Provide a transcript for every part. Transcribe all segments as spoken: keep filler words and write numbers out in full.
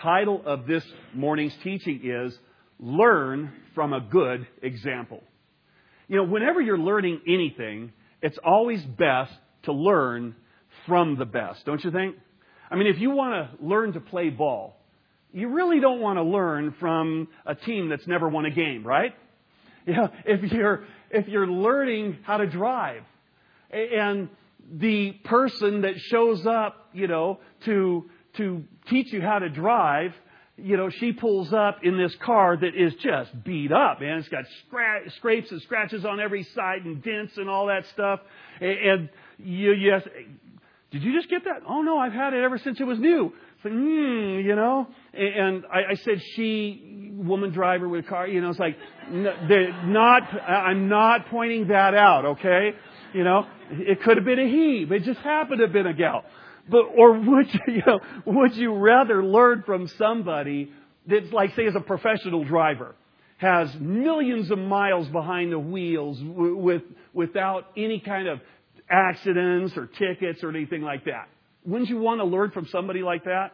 title of this morning's teaching is Learn from a Good Example. You know, whenever you're learning anything, it's always best to learn from the best, don't you think? I mean, if you want to learn to play ball, you really don't want to learn from a team that's never won a game, right? You know, if you're if you're learning how to drive, and the person that shows up, you know, to to teach you how to drive, you know, she pulls up in this car that is just beat up, man. It's got scra- scrapes and scratches on every side and dents and all that stuff. And you, you ask, did you just get that? Oh no, I've had it ever since it was new. It's like, hmm, you know. And I, I said, she, woman driver with a car, you know, it's like, not. I'm not pointing that out, okay? You know, it could have been a he, but it just happened to have been a gal. But or would you, you know, would you rather learn from somebody that's like, say, is a professional driver, has millions of miles behind the wheels w- with without any kind of accidents or tickets or anything like that? Wouldn't you want to learn from somebody like that?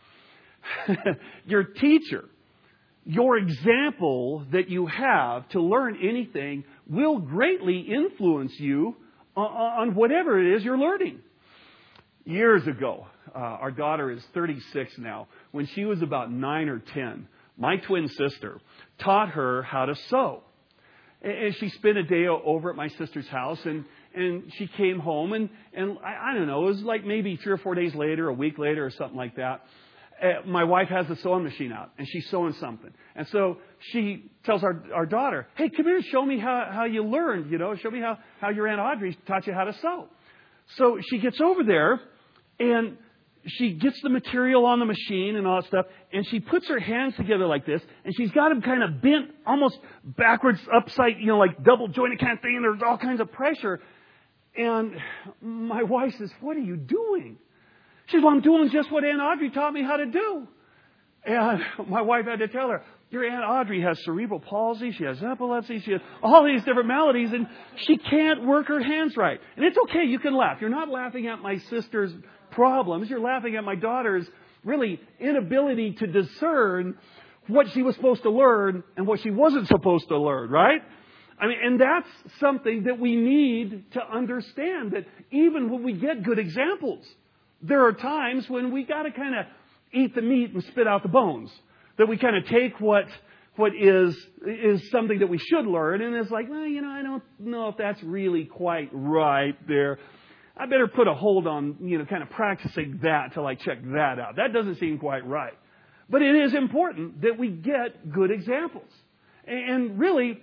Your teacher, your example that you have to learn anything will greatly influence you on whatever it is you're learning. Years ago, uh, our daughter is thirty-six now. When she was about nine or ten, my twin sister taught her how to sew. And she spent a day over at my sister's house, and, and she came home, and, and I, I don't know, it was like maybe three or four days later, a week later or something like that. Uh, my wife has the sewing machine out, and she's sewing something. And so she tells our, our daughter, hey, come here, show me how, how you learned, you know, show me how, how your Aunt Audrey taught you how to sew. So she gets over there, and she gets the material on the machine and all that stuff, and she puts her hands together like this, and she's got them kind of bent almost backwards, upside, you know, like double jointed kind of thing, and there's all kinds of pressure. And my wife says, what are you doing? She says, well, I'm doing just what Aunt Audrey taught me how to do. And my wife had to tell her, your Aunt Audrey has cerebral palsy, she has epilepsy, she has all these different maladies, and she can't work her hands right. And it's okay, you can laugh. You're not laughing at my sister's problems. You're laughing at my daughter's really inability to discern what she was supposed to learn and what she wasn't supposed to learn, right? I mean, and that's something that we need to understand, that even when we get good examples, there are times when we got to kind of eat the meat and spit out the bones. That we kind of take what what is is something that we should learn, and it's like, well, you know, I don't know if that's really quite right there. I better put a hold on, you know, kind of practicing that till I check that out. That doesn't seem quite right. But it is important that we get good examples. And really,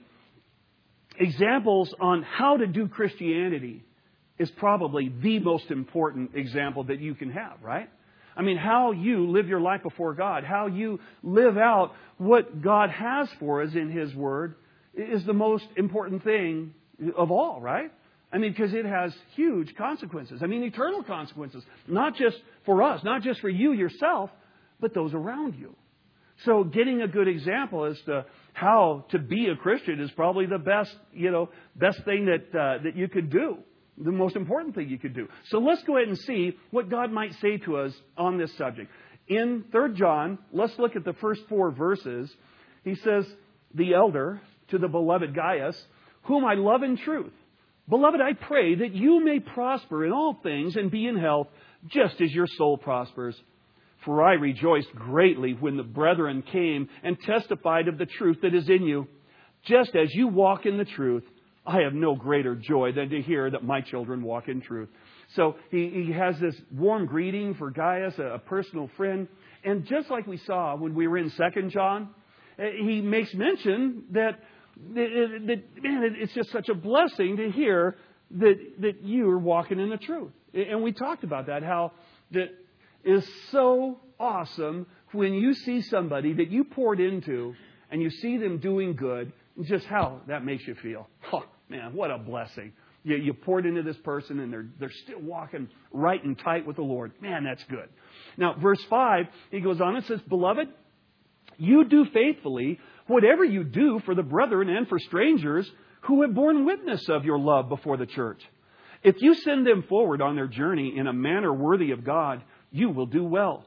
examples on how to do Christianity is probably the most important example that you can have, right? I mean, how you live your life before God, how you live out what God has for us in His Word is the most important thing of all, right? I mean, because it has huge consequences. I mean, eternal consequences. Not just for us, not just for you yourself, but those around you. So getting a good example as to how to be a Christian is probably the best, you know, best thing that uh, that you could do. The most important thing you could do. So let's go ahead and see what God might say to us on this subject. In Third John, let's look at the first four verses. He says, the elder to the beloved Gaius, whom I love in truth. Beloved, I pray that you may prosper in all things and be in health, just as your soul prospers. For I rejoiced greatly when the brethren came and testified of the truth that is in you. Just as you walk in the truth, I have no greater joy than to hear that my children walk in truth. So he, he has this warm greeting for Gaius, a, a personal friend. And just like we saw when we were in Second John, he makes mention that, that, that man, it's just such a blessing to hear that, that you are walking in the truth. And we talked about that, how that is so awesome when you see somebody that you poured into and you see them doing good, just how that makes you feel. Oh, man, what a blessing. You, you poured into this person and they're they're still walking right and tight with the Lord. Man, that's good. Now, verse five, he goes on and says, Beloved, you do faithfully whatever you do for the brethren and for strangers who have borne witness of your love before the church. If you send them forward on their journey in a manner worthy of God, you will do well.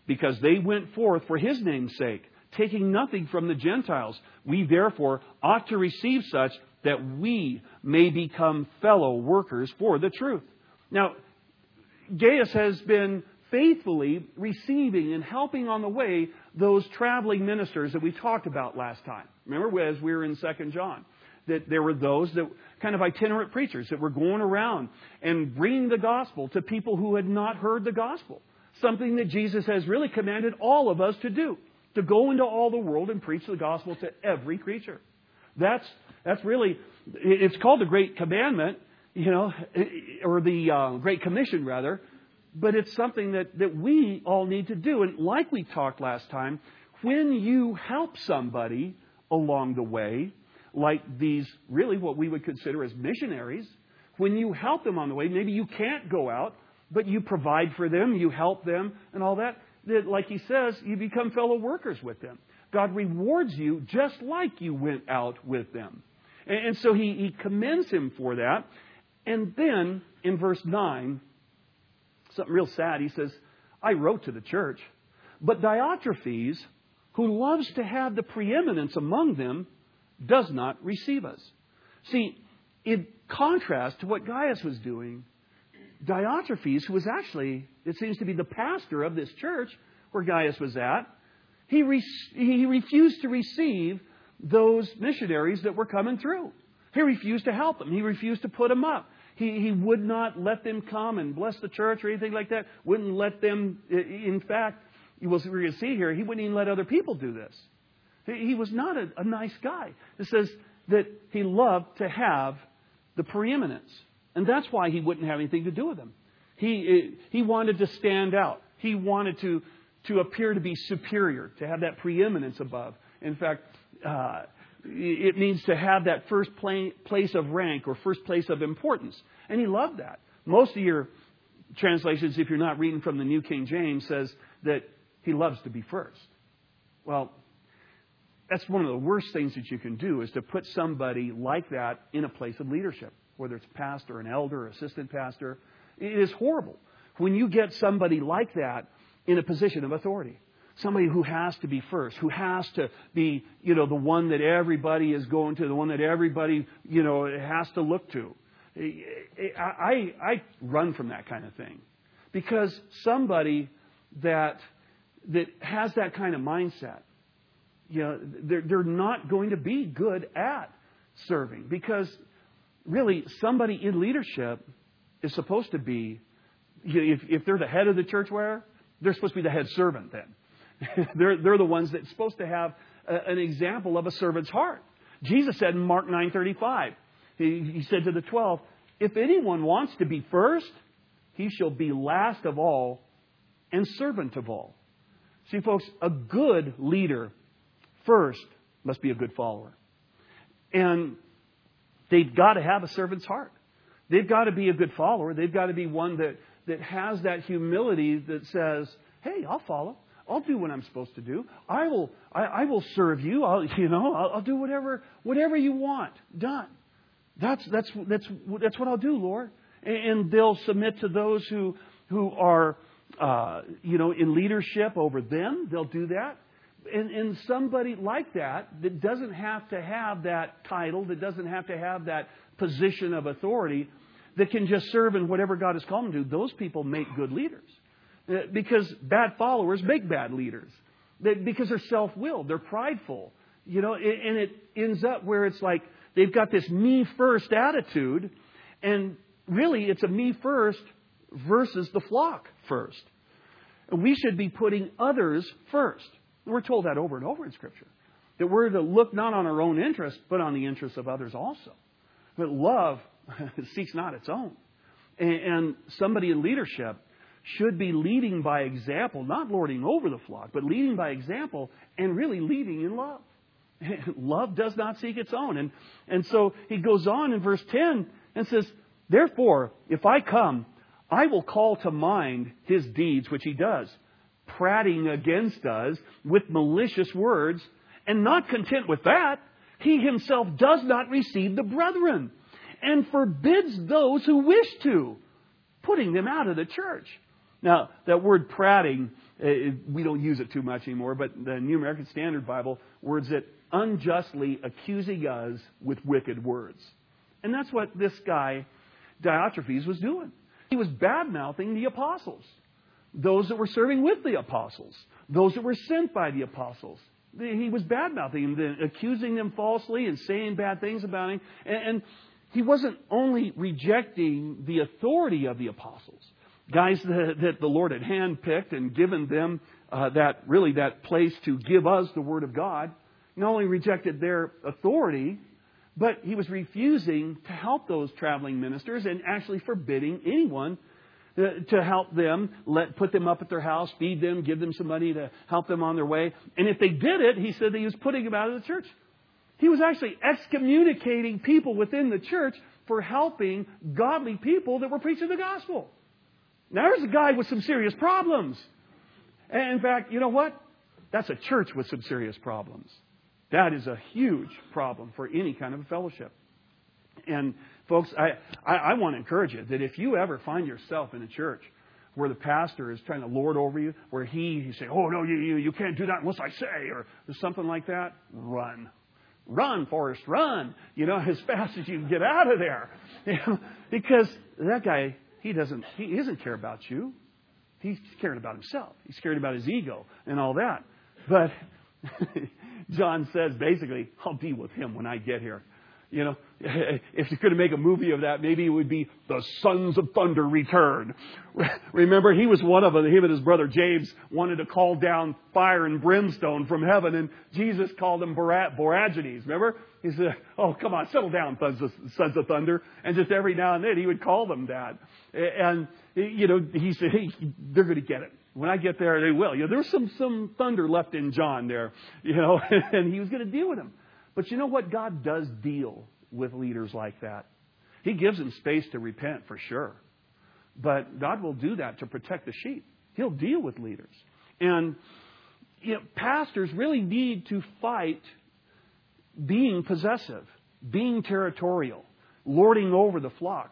because they went forth for His name's sake, taking nothing from the Gentiles. We therefore ought to receive such, that we may become fellow workers for the truth. Now, Gaius has been faithfully receiving and helping on the way those traveling ministers that we talked about last time. Remember, as we were in Second John, that there were those that kind of itinerant preachers that were going around and bringing the gospel to people who had not heard the gospel. Something that Jesus has really commanded all of us to do, to go into all the world and preach the gospel to every creature. That's that's really, it's called the Great Commandment, you know, or the uh, Great Commission rather. But it's something that, that we all need to do. And like we talked last time, when you help somebody along the way, like these really what we would consider as missionaries, when you help them on the way, maybe you can't go out, but you provide for them, you help them and all that, that like he says, you become fellow workers with them. God rewards you just like you went out with them. And, and so he, he commends him for that. And then in verse nine, something real sad. He says, I wrote to the church, but Diotrephes, who loves to have the preeminence among them, does not receive us. See, in contrast to what Gaius was doing, Diotrephes, who was actually, it seems to be the pastor of this church where Gaius was at, he, re- he refused to receive those missionaries that were coming through. He refused to help them. He refused to put them up. He, he would not let them come and bless the church or anything like that. Wouldn't let them, in fact, we're going to see here, he wouldn't even let other people do this. He, he was not a, a nice guy. It says that he loved to have the preeminence. And that's why he wouldn't have anything to do with them. He, he wanted to stand out. He wanted to, to appear to be superior, to have that preeminence above. In fact, uh, it means to have that first place of rank or first place of importance. And he loved that. Most of your translations, if you're not reading from the New King James, says that he loves to be first. Well, that's one of the worst things that you can do, is to put somebody like that in a place of leadership, whether it's pastor, an elder, or assistant pastor. It is horrible when you get somebody like that in a position of authority. Somebody who has to be first, who has to be, you know, the one that everybody is going to, the one that everybody, you know, has to look to. I, I run from that kind of thing, because somebody that that has that kind of mindset, you know, they're, they're not going to be good at serving, because really somebody in leadership is supposed to be, if, if they're the head of the church, where they're supposed to be the head servant then. they're, they're the ones that's supposed to have a, an example of a servant's heart. Jesus said in Mark nine thirty-five, he, he said to the twelve, if anyone wants to be first, he shall be last of all and servant of all. See, folks, a good leader first must be a good follower. And they've got to have a servant's heart. They've got to be a good follower. They've got to be one that, that has that humility that says, hey, I'll follow. I'll do what I'm supposed to do. I will. I, I will serve you. I'll, you know. I'll, I'll do whatever, whatever you want done. That's that's that's that's what I'll do, Lord. And, and they'll submit to those who who are, uh, you know, in leadership over them. They'll do that. And, and somebody like that that doesn't have to have that title, that doesn't have to have that position of authority, that can just serve in whatever God has called them to. Those people make good leaders. Because bad followers make bad leaders. Because they're self-willed. They're prideful. You know, and it ends up where it's like they've got this me first attitude. And really it's a me first versus the flock first. And we should be putting others first. We're told that over and over in Scripture. That we're to look not on our own interests, but on the interests of others also. But love seeks not its own. And somebody in leadership should be leading by example, not lording over the flock, but leading by example and really leading in love. Love does not seek its own. And, and so he goes on in verse ten and says, therefore, if I come, I will call to mind his deeds, which he does, prating against us with malicious words, and not content with that, he himself does not receive the brethren and forbids those who wish to, putting them out of the church. Now, that word prating it, we don't use it too much anymore, but the New American Standard Bible words it unjustly accusing us with wicked words. And that's what this guy, Diotrephes, was doing. He was bad-mouthing the apostles, those that were serving with the apostles, those that were sent by the apostles. He was bad-mouthing them, accusing them falsely and saying bad things about him. And, and he wasn't only rejecting the authority of the apostles, guys that, that the Lord had handpicked and given them uh, that really that place to give us the Word of God. Not only rejected their authority, but he was refusing to help those traveling ministers and actually forbidding anyone to help them, let put them up at their house, feed them, give them some money to help them on their way. And if they did it, he said that he was putting them out of the church. He was actually excommunicating people within the church for helping godly people that were preaching the gospel. Now, there's a guy with some serious problems. And in fact, you know what? That's a church with some serious problems. That is a huge problem for any kind of a fellowship. And folks, I, I, I want to encourage you that if you ever find yourself in a church where the pastor is trying to lord over you, where he, he say, oh, no, you, you, you can't do that unless I say, or something like that, run. Run, Forrest, run, you know, as fast as you can get out of there. You know, because that guy, he doesn't, he doesn't care about you. He's caring about himself. He's caring about his ego and all that. But John says, basically, I'll deal with him when I get here. You know, if you're going to make a movie of that, maybe it would be The Sons of Thunder Return. Remember, he was one of them. Him and his brother James wanted to call down fire and brimstone from heaven, and Jesus called them Boanerges. Remember? He said, oh, come on, settle down, Sons of Thunder. And just every now and then he would call them that. And, you know, he said, hey, they're going to get it. When I get there, they will. You know, there's some, some thunder left in John there, you know, and he was going to deal with them. But you know what? God does deal with leaders like that. He gives them space to repent for sure. But God will do that to protect the sheep. He'll deal with leaders. And you know, pastors really need to fight being possessive, being territorial, lording over the flock.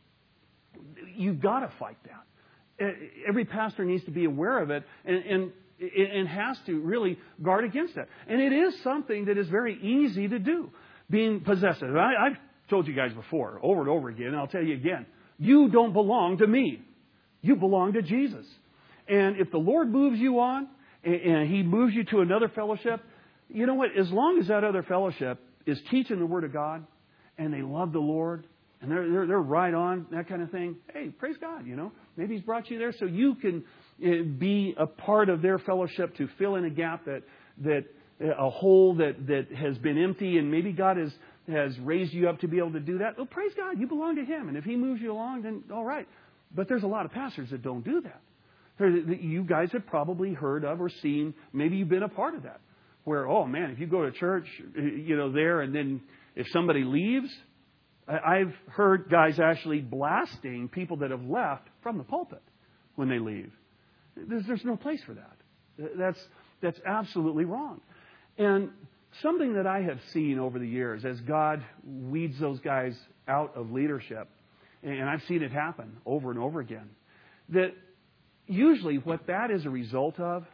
You've got to fight that. Every pastor needs to be aware of it and, and and has to really guard against that. And it is something that is very easy to do, being possessive. I, I've told you guys before, over and over again, and I'll tell you again, you don't belong to me. You belong to Jesus. And if the Lord moves you on, and, and He moves you to another fellowship, you know what? As long as that other fellowship is teaching the Word of God, and they love the Lord, and they're, they're, they're right on, that kind of thing, hey, praise God, you know. Maybe He's brought you there so you can be a part of their fellowship to fill in a gap that that a hole that, that has been empty, and maybe God has, has raised you up to be able to do that. Well, praise God, you belong to Him. And if He moves you along, then all right. But there's a lot of pastors that don't do that. You guys have probably heard of or seen, maybe you've been a part of that, where, oh man, if you go to church, you know, there, and then if somebody leaves, I've heard guys actually blasting people that have left from the pulpit when they leave. There's, there's no place for that. That's, that's absolutely wrong. And something that I have seen over the years as God weeds those guys out of leadership, and I've seen it happen over and over again, that usually what that is a result of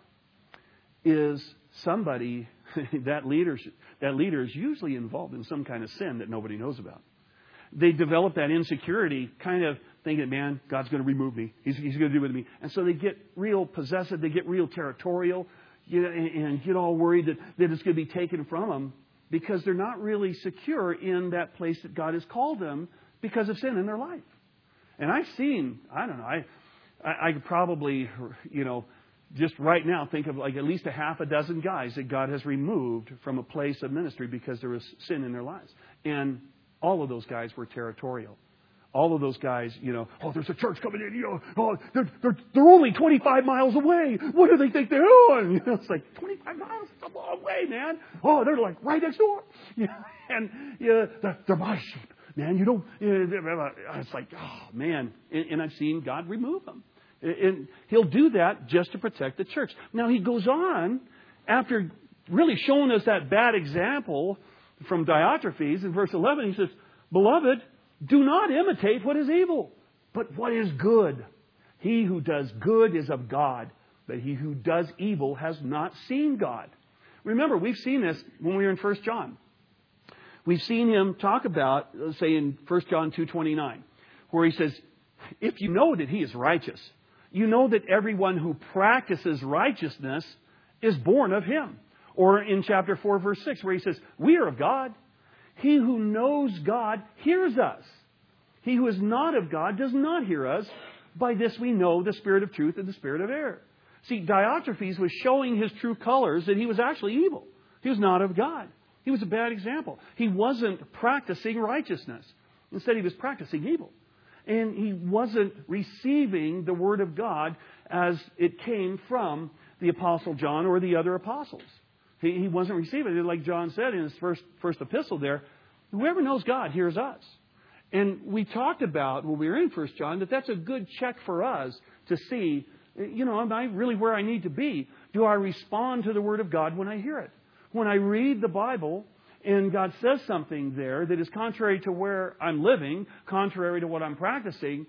is somebody, that, leadership, that leader is usually involved in some kind of sin that nobody knows about. They develop that insecurity, kind of thinking, man, God's going to remove me. He's, he's going to do with me. And so they get real possessive. They get real territorial, you know, and, and get all worried that, that it's going to be taken from them because they're not really secure in that place that God has called them because of sin in their life. And I've seen, I don't know, I, I, I could probably, you know, just right now think of like at least a half a dozen guys that God has removed from a place of ministry because there was sin in their lives. And all of those guys were territorial. All of those guys, you know, oh, there's a church coming in, you know, oh, they're, they're, they're only twenty-five miles away. What do they think they're doing? You know, it's like twenty-five miles, it's a long way, man. Oh, they're like right next door. You know, and you know, they're, they're my sheep, man. You don't, you know, it's like, oh, man. And, and I've seen God remove them. And He'll do that just to protect the church. Now, He goes on, after really showing us that bad example from Diotrephes in verse eleven, He says, Beloved, do not imitate what is evil, but what is good. He who does good is of God, that he who does evil has not seen God. Remember, we've seen this when we were in First John. We've seen him talk about, let's say in First John two twenty-nine, where he says, if you know that he is righteous, you know that everyone who practices righteousness is born of him. Or in chapter four, verse six, where he says, we are of God. He who knows God hears us. He who is not of God does not hear us. By this we know the spirit of truth and the spirit of error. See, Diotrephes was showing his true colors that he was actually evil. He was not of God. He was a bad example. He wasn't practicing righteousness. Instead, he was practicing evil. And he wasn't receiving the Word of God as it came from the Apostle John or the other apostles. He, he wasn't receiving it. Like John said in his first, first epistle there, whoever knows God hears us. And we talked about, when we were in First John, that that's a good check for us to see, you know, am I really where I need to be? Do I respond to the Word of God when I hear it? When I read the Bible and God says something there that is contrary to where I'm living, contrary to what I'm practicing,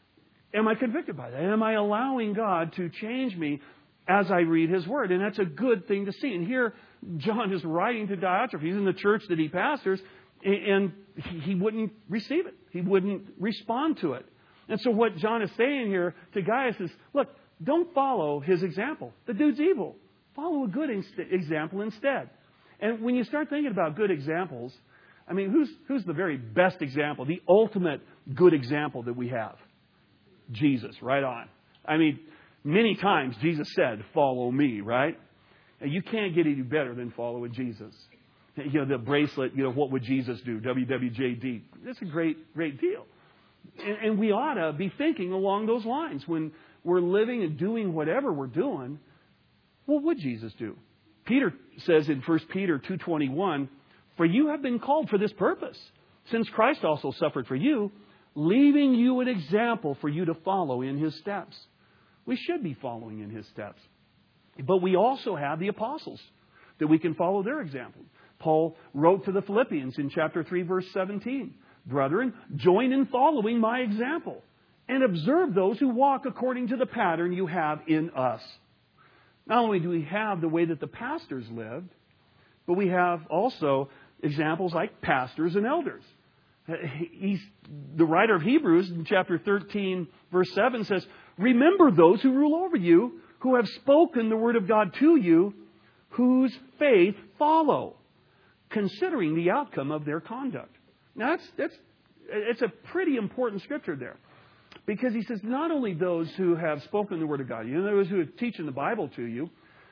am I convicted by that? Am I allowing God to change me as I read His Word? And that's a good thing to see. And here, John is writing to Diotrephes in the church that he pastors, and he wouldn't receive it. He wouldn't respond to it. And so what John is saying here to Gaius is, look, don't follow his example. The dude's evil. Follow a good inst- example instead. And when you start thinking about good examples, I mean, who's who's the very best example, the ultimate good example that we have? Jesus, right on. I mean, many times Jesus said, follow me, right? And you can't get any better than following Jesus. You know, the bracelet, you know, what would Jesus do? W W J D. That's a great, great deal. And, and we ought to be thinking along those lines. When we're living and doing whatever we're doing, what would Jesus do? Peter says in First Peter two twenty-one, for you have been called for this purpose, since Christ also suffered for you, leaving you an example for you to follow in His steps. We should be following in His steps. But we also have the apostles that we can follow their example. Paul wrote to the Philippians in chapter three, verse seventeen, brethren, join in following my example and observe those who walk according to the pattern you have in us. Not only do we have the way that the pastors lived, but we have also examples like pastors and elders. He's, the writer of Hebrews in chapter thirteen, verse seven says, remember those who rule over you, who have spoken the word of God to you, whose faith follow, considering the outcome of their conduct. Now, that's, that's it's a pretty important scripture there. Because he says, not only those who have spoken the Word of God, you know, those who are teaching the Bible to you,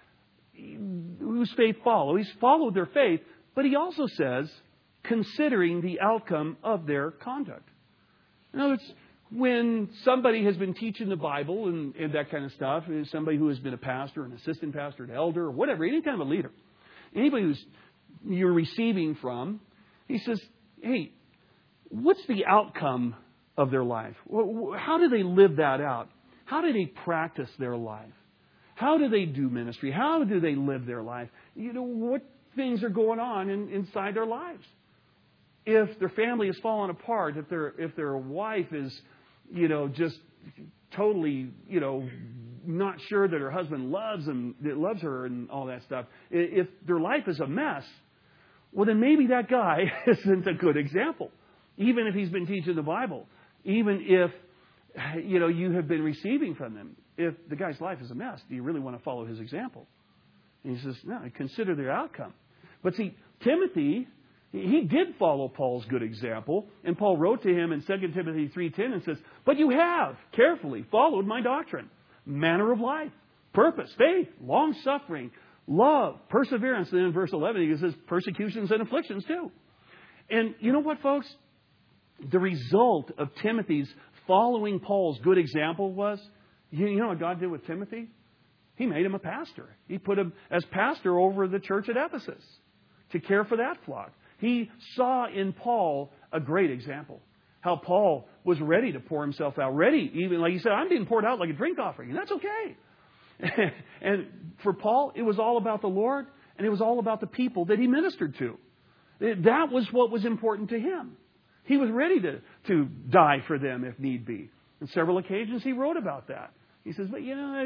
whose faith follow. He's followed their faith, but he also says, considering the outcome of their conduct. In other words, when somebody has been teaching the Bible and, and that kind of stuff, somebody who has been a pastor, an assistant pastor, an elder, or whatever, any kind of a leader, anybody who's you're receiving from, he says, hey, what's the outcome of their life? How do they live that out? How do they practice their life? How do they do ministry? How do they live their life? You know, what things are going on in, inside their lives? If their family is falling apart, if their if their wife is, you know, just totally, you know, not sure that her husband loves them, that loves her, and all that stuff. If their life is a mess, well, then maybe that guy isn't a good example, even if he's been teaching the Bible. Even if, you know, you have been receiving from them. If the guy's life is a mess, do you really want to follow his example? And he says, no, consider their outcome. But see, Timothy, he did follow Paul's good example. And Paul wrote to him in Second Timothy three ten and says, but you have carefully followed my doctrine, manner of life, purpose, faith, long-suffering, love, perseverance. And then in verse eleven, he says, persecutions and afflictions too. And you know what, folks? The result of Timothy's following Paul's good example was, you know what God did with Timothy? He made him a pastor. He put him as pastor over the church at Ephesus to care for that flock. He saw in Paul a great example. How Paul was ready to pour himself out. Ready, even like he said, I'm being poured out like a drink offering. And that's okay. And for Paul, it was all about the Lord. And it was all about the people that he ministered to. That was what was important to him. He was ready to, to die for them if need be. On several occasions he wrote about that. He says, but you know,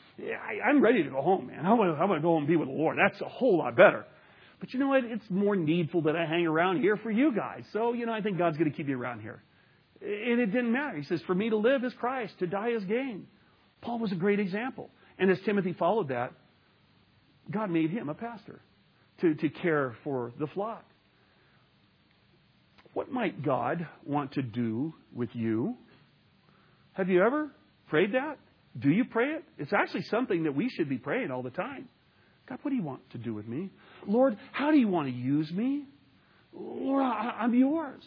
yeah, I, I'm ready to go home, man. I want to, I want to go home and be with the Lord. That's a whole lot better. But you know what? It's more needful that I hang around here for you guys. So, you know, I think God's going to keep you around here. And it didn't matter. He says, for me to live is Christ, to die is gain. Paul was a great example. And as Timothy followed that, God made him a pastor to, to care for the flock. What might God want to do with you? Have you ever prayed that? Do you pray it? It's actually something that we should be praying all the time. God, what do you want to do with me? Lord, how do you want to use me? Lord, I, I'm yours.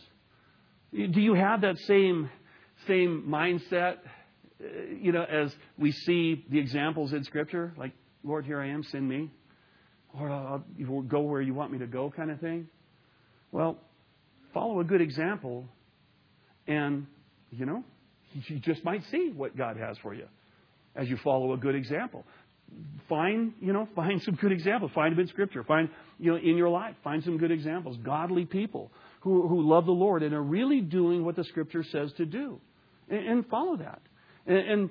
Do you have that same, same mindset, uh, you know, as we see the examples in Scripture? Like, Lord, here I am, send me. Lord, I'll, I'll go where you want me to go kind of thing. Well, follow a good example and, you know, you just might see what God has for you as you follow a good example. Find, you know, find some good examples. Find them in Scripture. Find, you know, in your life, find some good examples. Godly people who, who love the Lord and are really doing what the Scripture says to do. And, and follow that. And,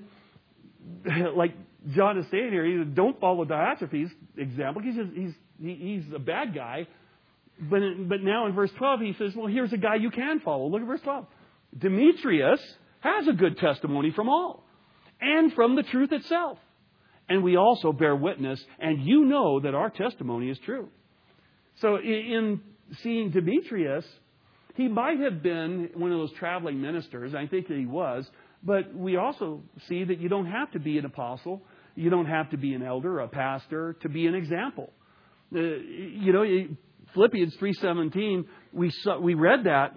and like John is saying here, he says, don't follow Diotrephes' example. He's, just, he's, he, he's a bad guy. But, but now in verse twelve, he says, well, here's a guy you can follow. Look at verse twelve. Demetrius has a good testimony from all and from the truth itself. And we also bear witness, and you know that our testimony is true. So in seeing Demetrius, he might have been one of those traveling ministers. I think that he was. But we also see that you don't have to be an apostle. You don't have to be an elder, a pastor, to be an example. Uh, you know, Philippians three seventeen, we saw, we read that.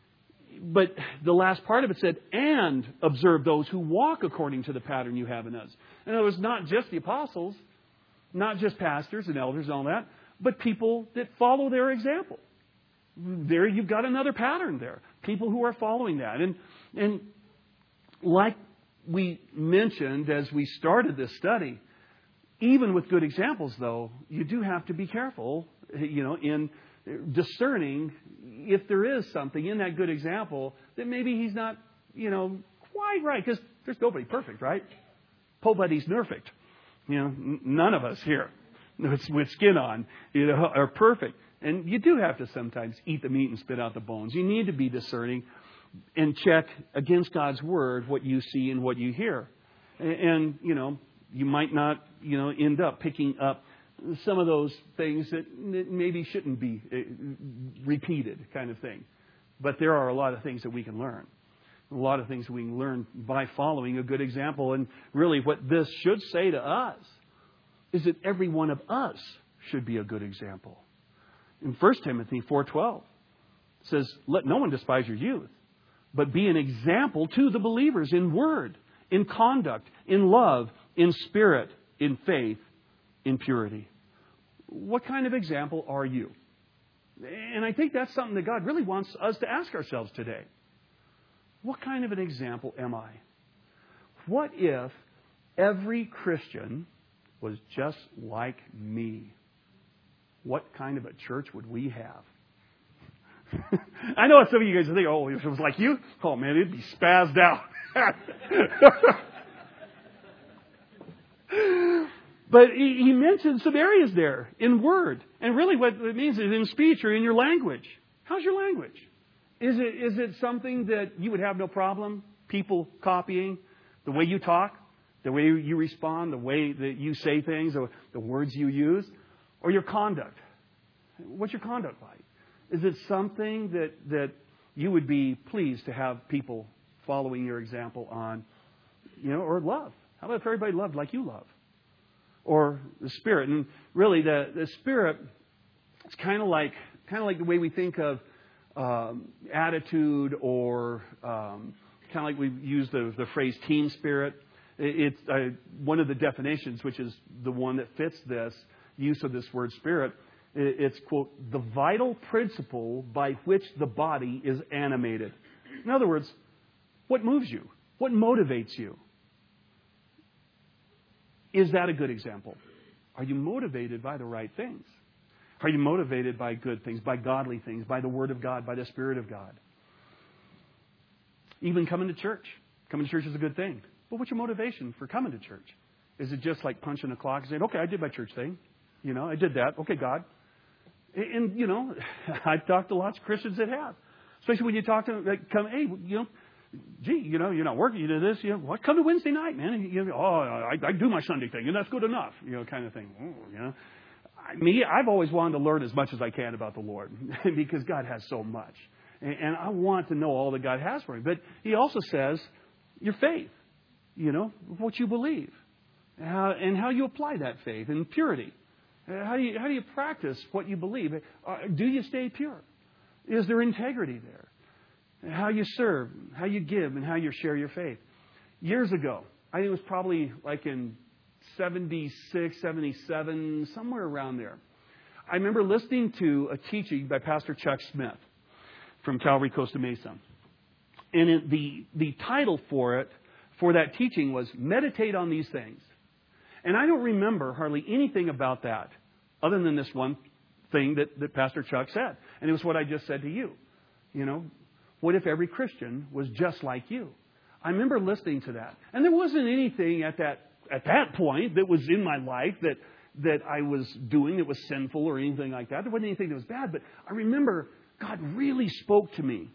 But the last part of it said, and observe those who walk according to the pattern you have in us. In other words, not just the apostles, not just pastors and elders and all that, but people that follow their example. There you've got another pattern there. People who are following that. And, and like we mentioned as we started this study, even with good examples, though, you do have to be careful, you know, in discerning if there is something in that good example that maybe he's not, you know, quite right. Because there's nobody perfect, right? Nobody's perfect. You know, n- none of us here with, with skin on, you know, are perfect. And you do have to sometimes eat the meat and spit out the bones. You need to be discerning and check against God's Word what you see and what you hear. And, and you know, you might not, you know, end up picking up some of those things that maybe shouldn't be repeated kind of thing. But there are a lot of things that we can learn. A lot of things we can learn by following a good example. And really what this should say to us is that every one of us should be a good example. In First Timothy four twelve, it says, let no one despise your youth, but be an example to the believers in word, in conduct, in love, in spirit, in faith, in purity. What kind of example are you? And I think that's something that God really wants us to ask ourselves today. What kind of an example am I? What if every Christian was just like me? What kind of a church would we have? I know some of you guys think, oh, if it was like you, oh man, it'd be spazzed out. But he, he mentioned some areas there in word. And really what it means is in speech or in your language. How's your language? Is it is it something that you would have no problem people copying? The way you talk, the way you respond, the way that you say things, or the words you use? Or your conduct? What's your conduct like? Is it something that, that you would be pleased to have people following your example on? You know, or love. How about if everybody loved like you love? Or the Spirit. And really the, the Spirit, it's kind of like kind of like the way we think of um, attitude, or um, kind of like we use the, the phrase team spirit. It, it's uh, one of the definitions, which is the one that fits this use of this word spirit. It, it's, quote, the vital principle by which the body is animated. In other words, what moves you? What motivates you? Is that a good example? Are you motivated by the right things? Are you motivated by good things, by godly things, by the Word of God, by the Spirit of God? Even coming to church. Coming to church is a good thing. But what's your motivation for coming to church? Is it just like punching a clock and saying, okay, I did my church thing. You know, I did that. Okay, God. And, and you know, I've talked to lots of Christians that have. Especially when you talk to them, like, come, hey, you know, gee, you know, you're not working, you do this, you know, what? Come to Wednesday night, man. And you know, oh, I, I do my Sunday thing, and that's good enough, you know, kind of thing. Oh, you know, I, me, I've always wanted to learn as much as I can about the Lord because God has so much, and, and I want to know all that God has for me. But He also says your faith, you know, what you believe, how, and how you apply that faith and purity. How do you how do you practice what you believe? Uh, do you stay pure? Is there integrity there? How you serve, how you give, and how you share your faith. Years ago, I think it was probably like in seventy-six, seventy-seven, somewhere around there. I remember listening to a teaching by Pastor Chuck Smith from Calvary Costa Mesa. And it, the, the title for it, for that teaching was Meditate on These Things. And I don't remember hardly anything about that other than this one thing that, that Pastor Chuck said. And it was what I just said to you. You know, what if every Christian was just like you? I remember listening to that. And there wasn't anything at that at that point that was in my life that that I was doing that was sinful or anything like that. There wasn't anything that was bad. But I remember God really spoke to me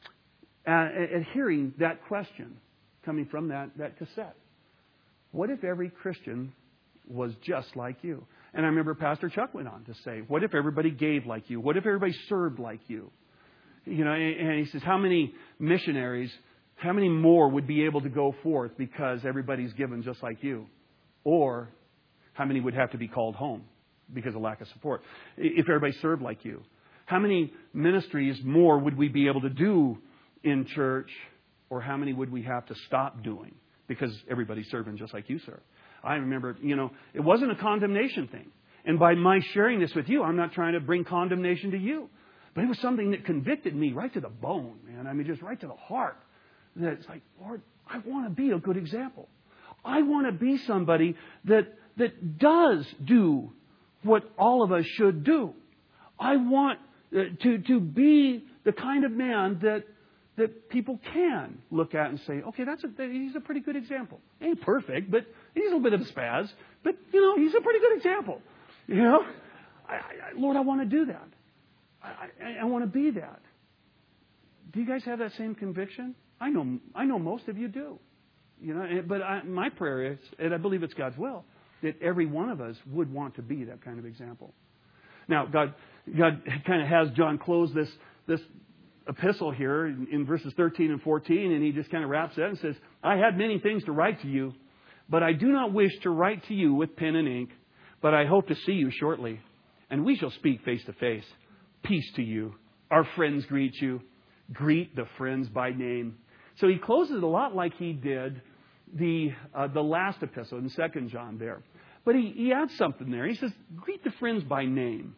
at, at hearing that question coming from that, that cassette. What if every Christian was just like you? And I remember Pastor Chuck went on to say, what if everybody gave like you? What if everybody served like you? You know, and he says, how many missionaries, how many more would be able to go forth because everybody's given just like you? Or how many would have to be called home because of lack of support? If everybody served like you, how many ministries more would we be able to do in church? Or how many would we have to stop doing because everybody's serving just like you serve? I remember, you know, it wasn't a condemnation thing. And by my sharing this with you, I'm not trying to bring condemnation to you. But it was something that convicted me right to the bone, man. I mean, just right to the heart. That it's like, Lord, I want to be a good example. I want to be somebody that that does do what all of us should do. I want uh, to to be the kind of man that that people can look at and say, okay, that's a, he's a pretty good example. Ain't perfect, but he's a little bit of a spaz. But, you know, he's a pretty good example. You know, I, I, Lord, I want to do that. I, I, I want to be that. Do you guys have that same conviction? I know, I know most of you do. You know, but I, my prayer is, and I believe it's God's will, that every one of us would want to be that kind of example. Now, God, God kind of has John close this this. epistle here in, in verses thirteen and fourteen, and he just kind of wraps it up and says, I had many things to write to you, but I do not wish to write to you with pen and ink, but I hope to see you shortly, and we shall speak face to face. Peace to you. Our friends greet you. Greet the friends by name. So he closes it a lot like he did the uh, the last epistle in Second John there. But he, he adds something there. He says, greet the friends by name.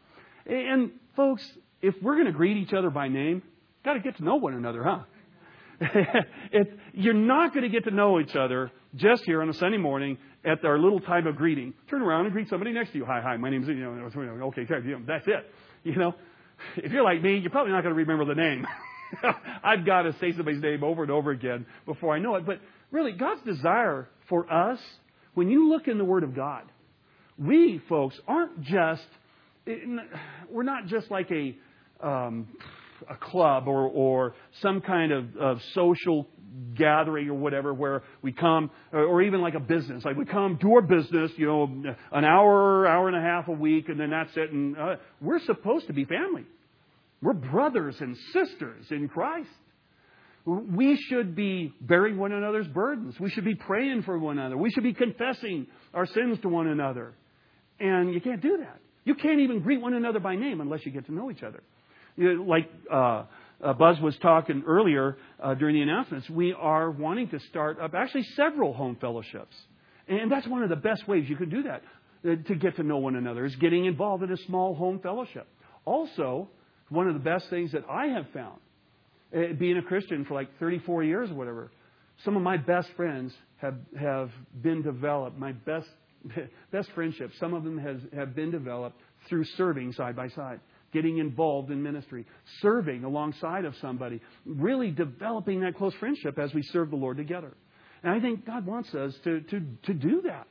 And folks, if we're going to greet each other by name, got to get to know one another, huh? If you're not going to get to know each other just here on a Sunday morning at our little time of greeting. Turn around and greet somebody next to you. Hi, hi, my name's, you know, okay, that's it. You know, if you're like me, you're probably not going to remember the name. I've got to say somebody's name over and over again before I know it. But really, God's desire for us, when you look in the Word of God, we, folks, aren't just, we're not just like a, um, a club or, or some kind of, of social gathering or whatever where we come, or even like a business. Like we come to our business, you know, an hour, hour and a half a week, and then that's it. And uh, we're supposed to be family. We're brothers and sisters in Christ. We should be bearing one another's burdens. We should be praying for one another. We should be confessing our sins to one another. And you can't do that. You can't even greet one another by name unless you get to know each other. You know, like uh, uh, Buzz was talking earlier uh, during the announcements, we are wanting to start up actually several home fellowships. And that's one of the best ways you can do that, uh, to get to know one another, is getting involved in a small home fellowship. Also, one of the best things that I have found, uh, being a Christian for like thirty-four years or whatever, some of my best friends have, have been developed, my best best friendships, some of them has, have been developed through serving side by side, getting involved in ministry, serving alongside of somebody, really developing that close friendship as we serve the Lord together. And I think God wants us to, to, to do that.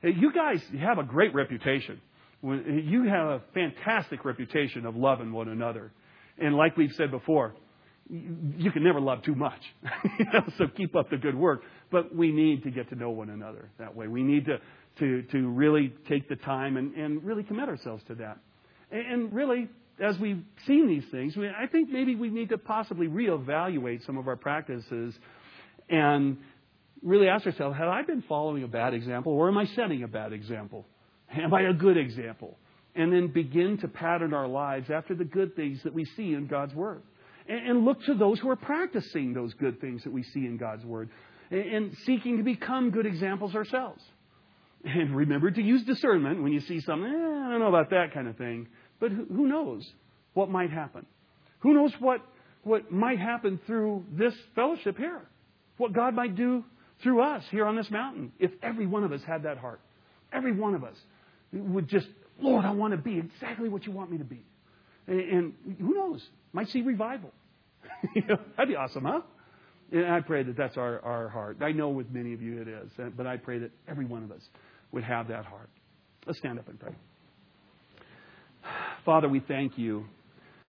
You guys have a great reputation. You have a fantastic reputation of loving one another. And like we've said before, you can never love too much. You know, so keep up the good work. But we need to get to know one another that way. We need to, to, to really take the time and, and really commit ourselves to that. And, and really, as we've seen these things, we, I think maybe we need to possibly reevaluate some of our practices and really ask ourselves, have I been following a bad example, or am I setting a bad example? Am I a good example? And then begin to pattern our lives after the good things that we see in God's Word. And, and look to those who are practicing those good things that we see in God's Word. And, and seeking to become good examples ourselves. And remember to use discernment when you see something, eh, I don't know about that kind of thing. But who, who knows what might happen? Who knows what, what might happen through this fellowship here? What God might do through us here on this mountain if every one of us had that heart. Every one of us would just, Lord, I want to be exactly what you want me to be. And, and who knows? Might see revival. You know, that'd be awesome, huh? And I pray that that's our, our heart. I know with many of you it is. But I pray that every one of us would have that heart. Let's stand up and pray. Father, we thank you